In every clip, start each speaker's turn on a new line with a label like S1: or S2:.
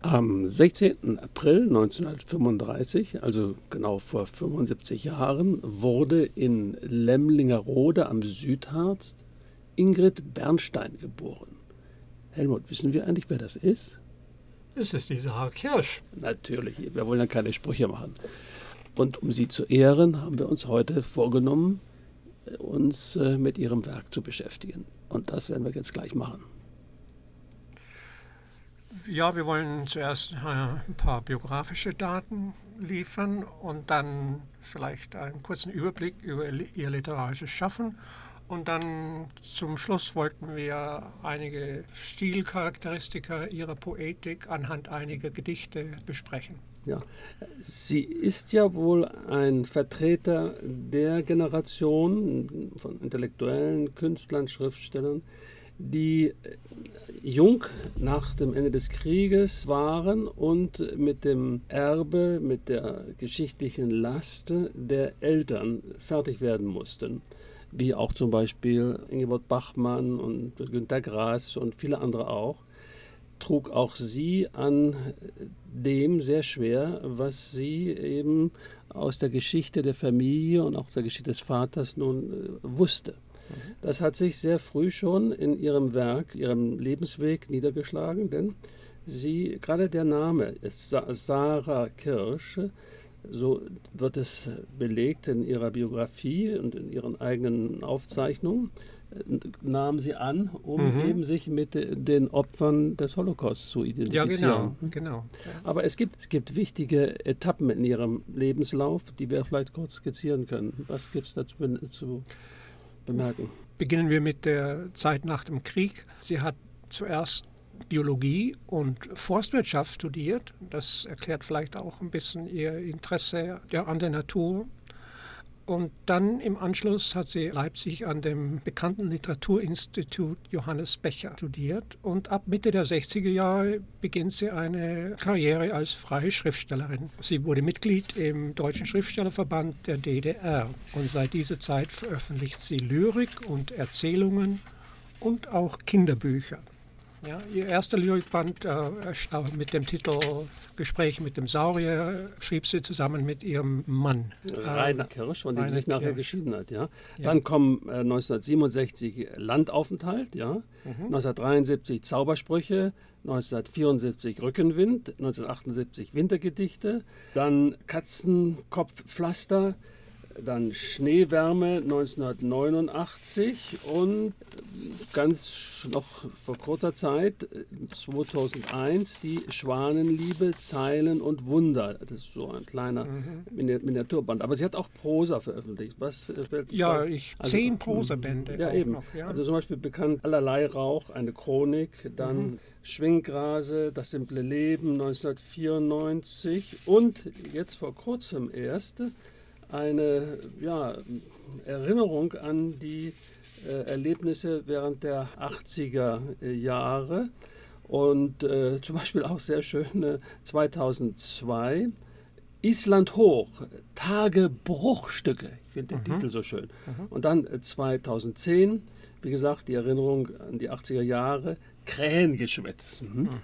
S1: Am 16. April 1935, also genau vor 75 Jahren, wurde in Lemlingerode am Südharz Ingrid Bernstein geboren. Helmut, wissen wir eigentlich, wer das ist?
S2: Das ist die Sarah Kirsch.
S1: Natürlich, wir wollen ja keine Sprüche machen. Und um sie zu ehren, haben wir uns heute vorgenommen, uns mit ihrem Werk zu beschäftigen. Und das werden wir jetzt gleich machen.
S2: Ja, wir wollen zuerst ein paar biografische Daten liefern und dann vielleicht einen kurzen Überblick über ihr literarisches Schaffen. Und dann zum Schluss wollten wir einige Stilcharakteristika ihrer Poetik anhand einiger Gedichte besprechen.
S1: Ja, sie ist ja wohl ein Vertreter der Generation von intellektuellen Künstlern, Schriftstellern, die jung nach dem Ende des Krieges waren und mit dem Erbe, mit der geschichtlichen Last der Eltern fertig werden mussten. Wie auch zum Beispiel Ingeborg Bachmann und Günter Grass und viele andere auch, trug auch sie an dem sehr schwer, was sie eben aus der Geschichte der Familie und auch der Geschichte des Vaters nun wusste. Das hat sich sehr früh schon in ihrem Werk, ihrem Lebensweg niedergeschlagen, denn sie, gerade der Name ist Sarah Kirsch, so wird es belegt in ihrer Biografie und in ihren eigenen Aufzeichnungen, nahm sie an, um eben sich mit den Opfern des Holocaust zu identifizieren.
S2: Ja, genau.
S1: Aber es gibt wichtige Etappen in ihrem Lebenslauf, die wir vielleicht kurz skizzieren können. Was gibt es dazu zu bemerken?
S2: Beginnen wir mit der Zeit nach dem Krieg. Sie hat zuerst Biologie und Forstwirtschaft studiert. Das erklärt vielleicht auch ein bisschen ihr Interesse an der Natur. Und dann im Anschluss hat sie Leipzig an dem bekannten Literaturinstitut Johannes Becher studiert. Und ab Mitte der 60er Jahre beginnt sie eine Karriere als freie Schriftstellerin. Sie wurde Mitglied im Deutschen Schriftstellerverband der DDR. Und seit dieser Zeit veröffentlicht sie Lyrik und Erzählungen und auch Kinderbücher. Ja, ihr erster Lyrikband mit dem Titel Gespräch mit dem Saurier schrieb sie zusammen mit ihrem Mann.
S1: Rainer Kirsch, von dem sie sich nachher geschieden hat. Ja. Dann kommen 1967 Landaufenthalt, 1973 Zaubersprüche, 1974 Rückenwind, 1978 Wintergedichte, dann Katzenkopfpflaster, dann Schneewärme 1989 und ganz noch vor kurzer Zeit, 2001, die Schwanenliebe, Zeilen und Wunder. Das ist so ein kleiner Miniaturband. Aber sie hat auch Prosa veröffentlicht. Was fällt
S2: Ja, 10 Prosabände.
S1: Ja, eben. Noch, ja. Also zum Beispiel bekannt Allerlei Rauch, eine Chronik, dann Schwinggrase, Das simple Leben 1994 und jetzt vor kurzem erst eine Erinnerung an die Erlebnisse während der 80er Jahre und zum Beispiel auch sehr schön 2002 Island hoch, Tagebruchstücke, ich finde den Titel so schön. Und dann 2010, wie gesagt, die Erinnerung an die 80er Jahre, Krähengeschwätz.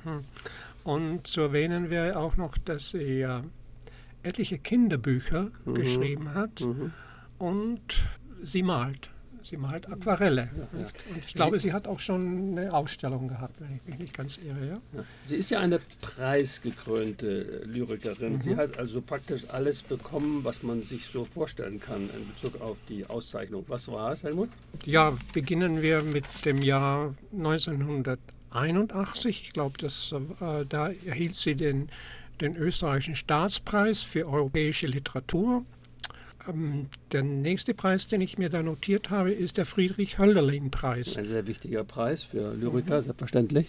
S2: Und zu erwähnen wäre auch noch, dass sie etliche Kinderbücher geschrieben hat und sie malt. Sie malt Aquarelle. Ja. Und ich glaube, sie hat auch schon eine Ausstellung gehabt, wenn ich mich nicht ganz irre. Ja?
S1: Ja. Sie ist ja eine preisgekrönte Lyrikerin. Sie hat also praktisch alles bekommen, was man sich so vorstellen kann in Bezug auf die Auszeichnung. Was war es, Helmut?
S2: Ja, beginnen wir mit dem Jahr 1981. Ich glaube, da erhielt sie den österreichischen Staatspreis für europäische Literatur. Der nächste Preis, den ich mir da notiert habe, ist der Friedrich-Hölderlin-Preis.
S1: Ein sehr wichtiger Preis für Lyriker, selbstverständlich.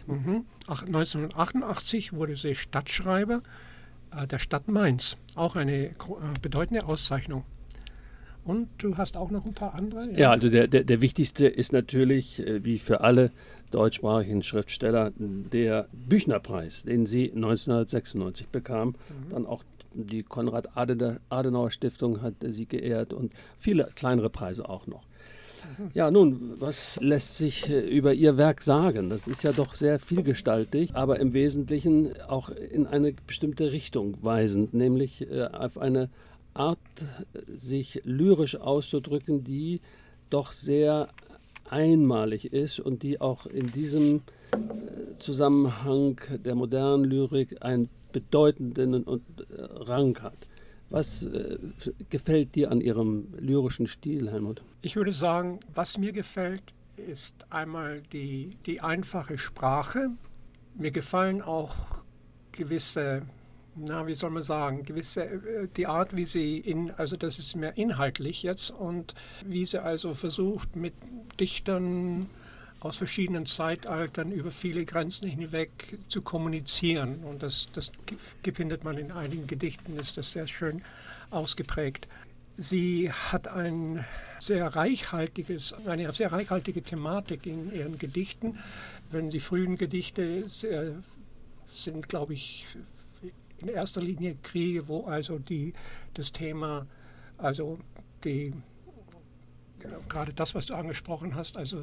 S2: 1988 wurde sie Stadtschreiber der Stadt Mainz. Auch eine bedeutende Auszeichnung. Und du hast auch noch ein paar andere?
S1: Ja, also der wichtigste ist natürlich, wie für alle deutschsprachigen Schriftsteller, der Büchnerpreis, den sie 1996 bekam. Dann auch die Konrad-Adenauer-Stiftung hat sie geehrt und viele kleinere Preise auch noch. Ja, nun, was lässt sich über Ihr Werk sagen? Das ist ja doch sehr vielgestaltig, aber im Wesentlichen auch in eine bestimmte Richtung weisend, nämlich auf eine Art, sich lyrisch auszudrücken, die doch sehr einmalig ist und die auch in diesem Zusammenhang der modernen Lyrik einen bedeutenden Rang hat. Was gefällt dir an Ihrem lyrischen Stil, Helmut?
S2: Ich würde sagen, was mir gefällt, ist einmal die einfache Sprache. Mir gefallen auch gewisse, wie soll man sagen, die Art, wie sie also das ist mehr inhaltlich jetzt, und wie sie also versucht, mit Dichtern aus verschiedenen Zeitaltern über viele Grenzen hinweg zu kommunizieren. Und das findet man in einigen Gedichten, ist das sehr schön ausgeprägt. Sie hat eine sehr reichhaltige Thematik in ihren Gedichten. Wenn die frühen Gedichte sind, glaube ich, in erster Linie Kriege, wo also das Thema, also gerade das, was du angesprochen hast, also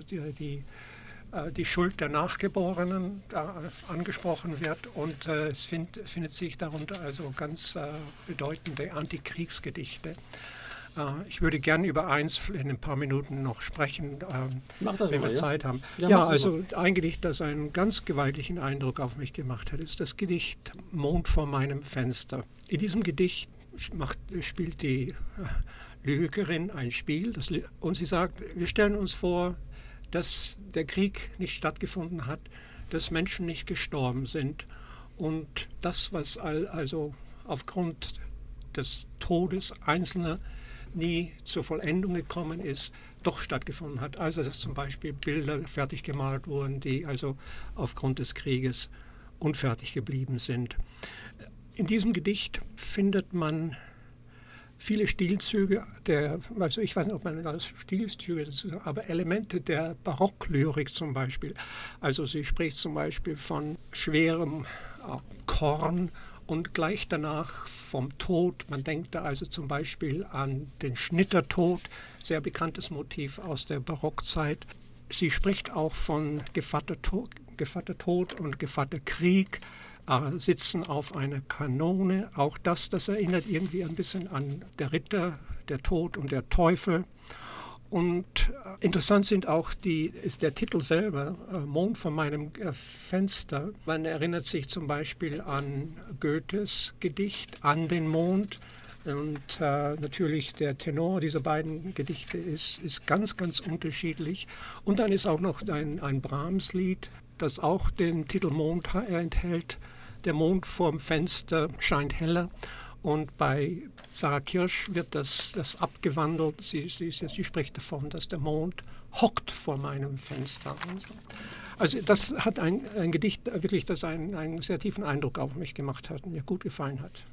S2: die Schuld der Nachgeborenen angesprochen wird, und es findet sich darunter also ganz bedeutende Antikriegsgedichte. Ich würde gern über eins in ein paar Minuten noch sprechen, wenn wir Zeit haben. Ja, also ein Gedicht, das einen ganz gewaltigen Eindruck auf mich gemacht hat, ist das Gedicht Mond vor meinem Fenster. In diesem Gedicht spielt die Lyrikerin ein Spiel, und sie sagt, wir stellen uns vor, dass der Krieg nicht stattgefunden hat, dass Menschen nicht gestorben sind und das, was also aufgrund des Todes Einzelner nie zur Vollendung gekommen ist, doch stattgefunden hat. Also dass zum Beispiel Bilder fertig gemalt wurden, die also aufgrund des Krieges unfertig geblieben sind. In diesem Gedicht findet man viele Stilzüge, also ich weiß nicht, ob man das Stilzüge dazu sagt, aber Elemente der Barocklyrik zum Beispiel. Also sie spricht zum Beispiel von schwerem Korn und gleich danach vom Tod. Man denkt da also zum Beispiel an den Schnittertod, sehr bekanntes Motiv aus der Barockzeit. Sie spricht auch von Gevattertod und Gevatterkrieg, sitzen auf einer Kanone. Auch das erinnert irgendwie ein bisschen an der Ritter, der Tod und der Teufel. Und interessant ist der Titel selber, Mond vor meinem Fenster. Man erinnert sich zum Beispiel an Goethes Gedicht An den Mond. Und natürlich der Tenor dieser beiden Gedichte ist ganz, ganz unterschiedlich. Und dann ist auch noch ein Brahms-Lied, das auch den Titel Mond enthält. Der Mond vorm Fenster scheint heller. Und bei Sarah Kirsch wird das abgewandelt. Sie spricht davon, dass der Mond hockt vor meinem Fenster. Also das hat ein Gedicht wirklich, das einen sehr tiefen Eindruck auf mich gemacht hat und mir gut gefallen hat.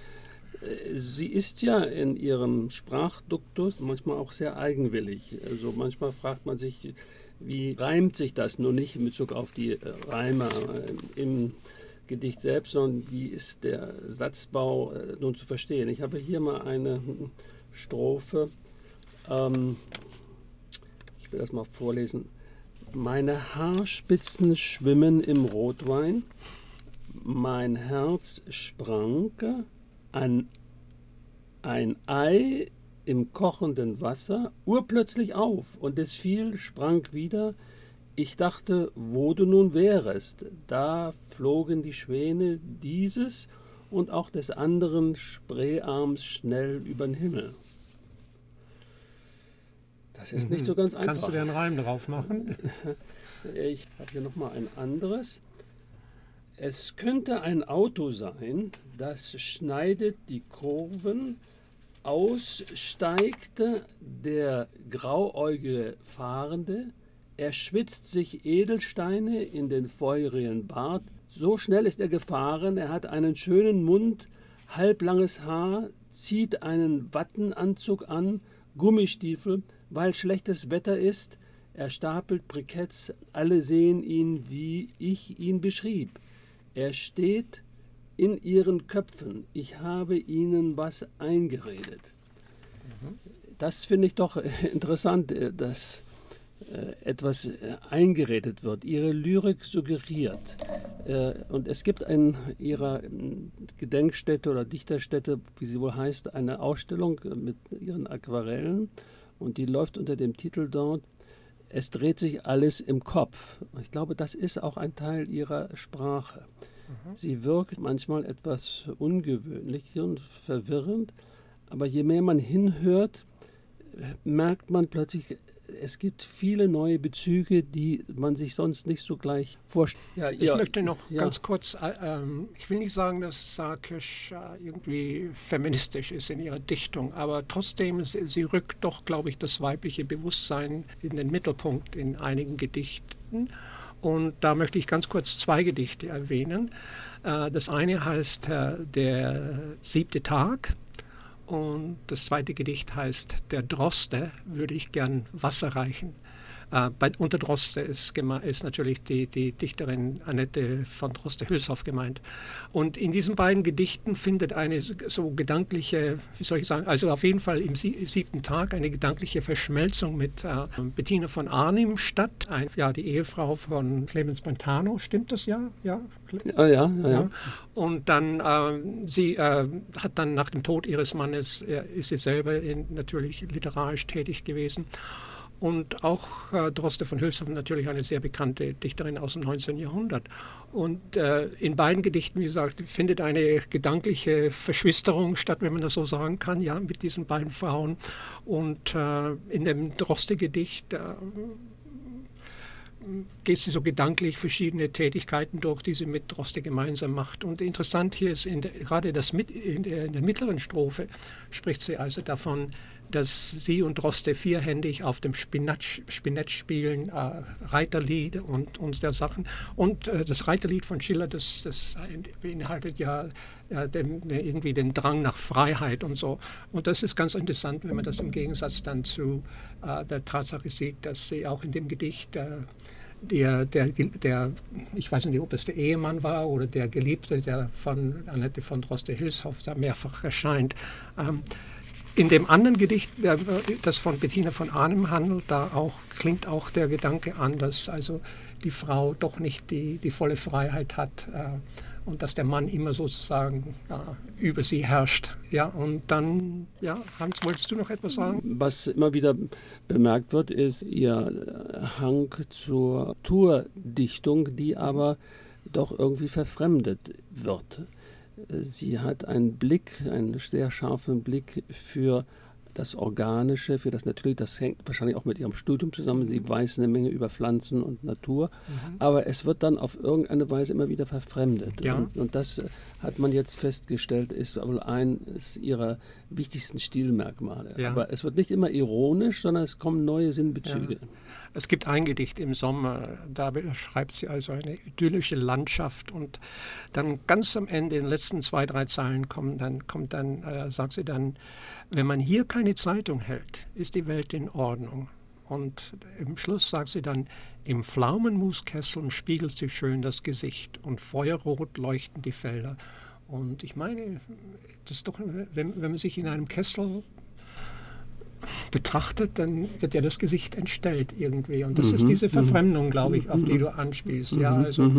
S1: Sie ist ja in ihrem Sprachduktus manchmal auch sehr eigenwillig. Also manchmal fragt man sich, wie reimt sich das? Nur nicht in Bezug auf die Reime im Gedicht selbst, sondern wie ist der Satzbau nun zu verstehen. Ich habe hier mal eine Strophe. Ich will das mal vorlesen. Meine Haarspitzen schwimmen im Rotwein, mein Herz sprang an ein Ei im kochenden Wasser, urplötzlich auf, und es fiel, sprang wieder. Ich dachte, wo du nun wärest. Da flogen die Schwäne dieses und auch des anderen Spreearms schnell übern Himmel. Das ist nicht so ganz einfach.
S2: Kannst du dir einen Reim drauf machen?
S1: Ich habe hier nochmal ein anderes. Es könnte ein Auto sein, das schneidet die Kurven, aussteigte der grauäugige Fahrende, er schwitzt sich Edelsteine in den feurigen Bart, so schnell ist er gefahren, er hat einen schönen Mund, halblanges Haar, zieht einen Wattenanzug an, Gummistiefel, weil schlechtes Wetter ist, er stapelt Briketts, alle sehen ihn, wie ich ihn beschrieb. Er steht in ihren Köpfen, ich habe ihnen was eingeredet. Das finde ich doch interessant, dass etwas eingeredet wird. Ihre Lyrik suggeriert. Und es gibt in Ihrer Gedenkstätte oder Dichterstätte, wie sie wohl heißt, eine Ausstellung mit Ihren Aquarellen. Und die läuft unter dem Titel dort: Es dreht sich alles im Kopf. Und ich glaube, das ist auch ein Teil Ihrer Sprache. Sie wirkt manchmal etwas ungewöhnlich und verwirrend, aber je mehr man hinhört, merkt man plötzlich, es gibt viele neue Bezüge, die man sich sonst nicht so gleich vorstellt.
S2: Ja, ich möchte noch ganz kurz, ich will nicht sagen, dass Sarkisch irgendwie feministisch ist in ihrer Dichtung, aber trotzdem, sie rückt doch, glaube ich, das weibliche Bewusstsein in den Mittelpunkt in einigen Gedichten. Und da möchte ich ganz kurz 2 Gedichte erwähnen. Das eine heißt Der 7. Tag. Und das zweite Gedicht heißt Der Droste, würde ich gern Wasser reichen. Unter Droste ist natürlich die Dichterin Annette von Droste-Hülshoff gemeint. Und in diesen beiden Gedichten findet eine so gedankliche, wie soll ich sagen, also auf jeden Fall im 7. Tag eine gedankliche Verschmelzung mit Bettina von Arnim statt, die Ehefrau von Clemens Brentano, stimmt das ja? Ja. Und dann, sie hat dann nach dem Tod ihres Mannes, ist sie selber natürlich literarisch tätig gewesen. Und auch Droste von Hülshoff, natürlich eine sehr bekannte Dichterin aus dem 19. Jahrhundert. Und in beiden Gedichten, wie gesagt, findet eine gedankliche Verschwisterung statt, wenn man das so sagen kann, ja, mit diesen beiden Frauen. Und in dem Droste-Gedicht geht sie so gedanklich verschiedene Tätigkeiten durch, die sie mit Droste gemeinsam macht. Und interessant hier ist, gerade in der mittleren Strophe spricht sie also davon, dass sie und Droste vierhändig auf dem Spinett spielen, Reiterlied und der Sachen. Und das Reiterlied von Schiller, das beinhaltet ja irgendwie den Drang nach Freiheit und so. Und das ist ganz interessant, wenn man das im Gegensatz dann zu der Tatsache sieht, dass sie auch in dem Gedicht ich weiß nicht, ob es der Ehemann war oder der Geliebte, der von Annette von Droste-Hülshoff da mehrfach erscheint. In dem anderen Gedicht, das von Bettina von Arnim handelt, klingt auch der Gedanke an, dass also die Frau doch nicht die volle Freiheit hat und dass der Mann immer sozusagen über sie herrscht. Ja, und dann, Hans, wolltest du noch etwas sagen?
S1: Was immer wieder bemerkt wird, ist ihr Hang zur Tourdichtung, die aber doch irgendwie verfremdet wird. Sie hat einen sehr scharfen Blick für das Organische, für das Natürliche. Das hängt wahrscheinlich auch mit ihrem Studium zusammen. Sie weiß eine Menge über Pflanzen und Natur, aber es wird dann auf irgendeine Weise immer wieder verfremdet.
S2: Ja.
S1: Und das hat man jetzt festgestellt, ist wohl eines ihrer wichtigsten Stilmerkmale.
S2: Ja.
S1: Aber es wird nicht immer ironisch, sondern es kommen neue Sinnbezüge.
S2: Ja. Es gibt ein Gedicht im Sommer, da beschreibt sie also eine idyllische Landschaft und dann ganz am Ende, in den letzten 2, 3 Zeilen sagt sie dann, wenn man hier keine Zeitung hält, ist die Welt in Ordnung. Und im Schluss sagt sie dann, im Pflaumenmuskessel spiegelt sich schön das Gesicht und feuerrot leuchten die Felder. Und ich meine, das ist doch, wenn man sich in einem Kessel betrachtet, dann wird ja das Gesicht entstellt irgendwie. Und das ist diese Verfremdung, glaube ich, auf die du anspielst. Ja, also,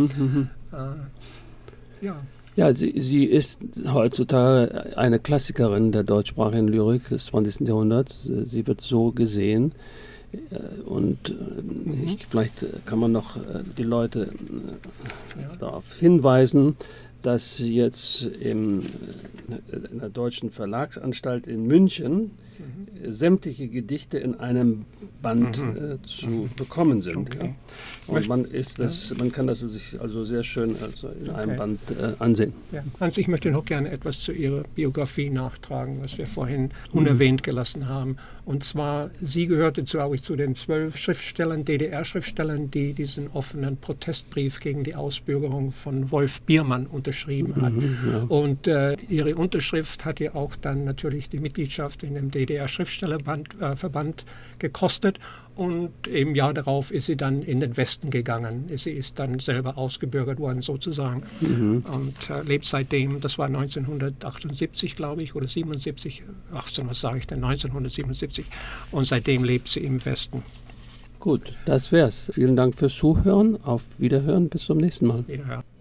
S1: Ja, sie ist heutzutage eine Klassikerin der deutschsprachigen Lyrik des 20. Jahrhunderts. Sie wird so gesehen. Und vielleicht kann man noch die Leute darauf hinweisen, dass jetzt in der Deutschen Verlagsanstalt in München sämtliche Gedichte in einem Band zu bekommen sind.
S2: Okay.
S1: Ja. Und man kann das sich also sehr schön in einem Band ansehen.
S2: Ja. Hans, ich möchte noch gerne etwas zu Ihrer Biografie nachtragen, was wir vorhin unerwähnt gelassen haben. Und zwar, sie gehörte zu den 12 Schriftstellern, DDR-Schriftstellern, die diesen offenen Protestbrief gegen die Ausbürgerung von Wolf Biermann unterschrieben hat. Und ihre Unterschrift hat ja auch dann natürlich die Mitgliedschaft in dem DDR-Schriftstellerverband gekostet. Und im Jahr darauf ist sie dann in den Westen gegangen. Sie ist dann selber ausgebürgert worden sozusagen und lebt seitdem, das war 1978, glaube ich, oder 77, was sage ich denn, 1977. Und seitdem lebt sie im Westen.
S1: Gut, das wär's. Vielen Dank fürs Zuhören. Auf Wiederhören. Bis zum nächsten Mal.
S2: Wiederhören.